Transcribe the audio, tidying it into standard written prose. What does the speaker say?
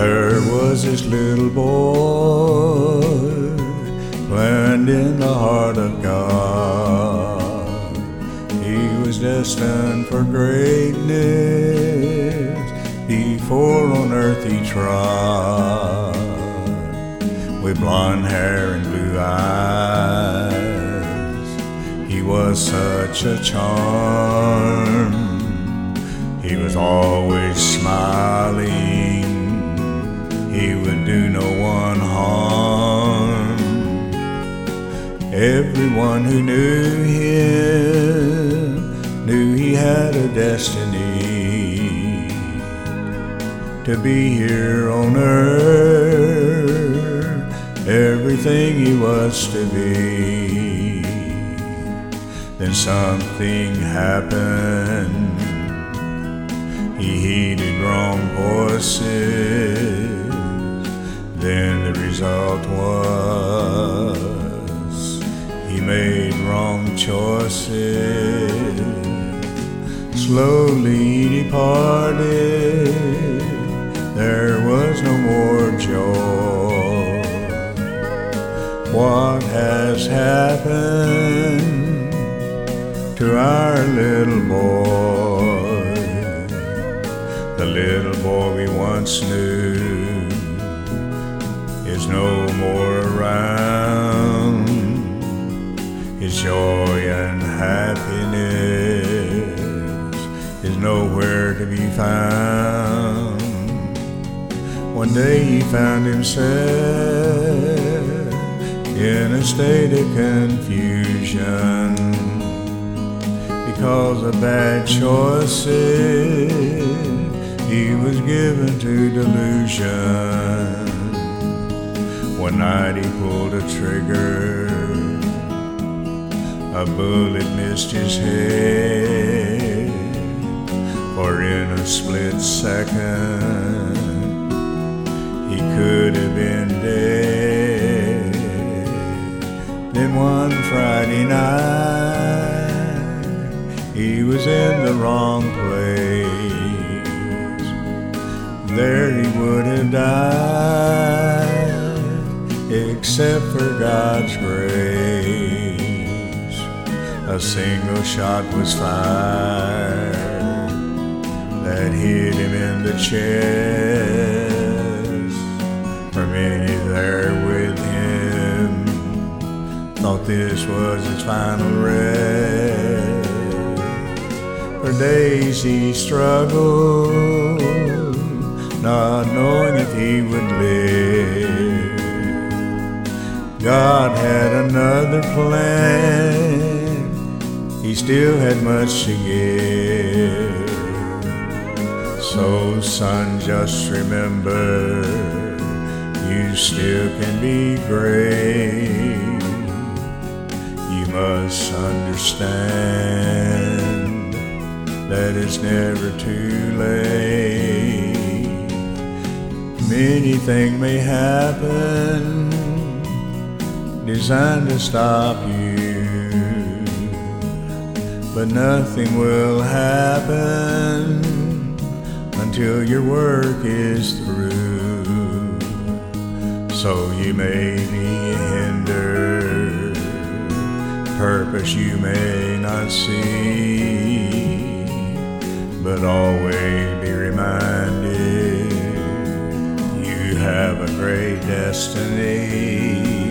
There was this little boy planned in the heart of God. He was destined for greatness before on earth he trod. With blonde hair and blue eyes, he was such a charm. He was always smiling. He would do no one harm. Everyone who knew him knew he had a destiny to be here on earth, everything he was to be. Then something happened. He heeded wrong voices. Then the result was he made wrong choices. Slowly he departed. There was no more joy. What has happened to our little boy? The little boy we once knew is no more around. His joy and happiness is nowhere to be found. One day he found himself in a state of confusion because of bad choices. He was given to delusion. One night he pulled a trigger. A bullet missed his head. For in a split second he could have been dead. Then one Friday night he was in the wrong place. There he would have died, except for God's grace. A single shot was fired that hit him in the chest. For many there with him thought this was his final rest. For days he struggled, not knowing if he would live. God had another plan. He still had much to give. So son, just remember, you still can be great. You must understand that it's never too late. Many things may happen designed to stop you, but nothing will happen until your work is through. So you may be hindered, purpose you may not see, but always be reminded you have a great destiny.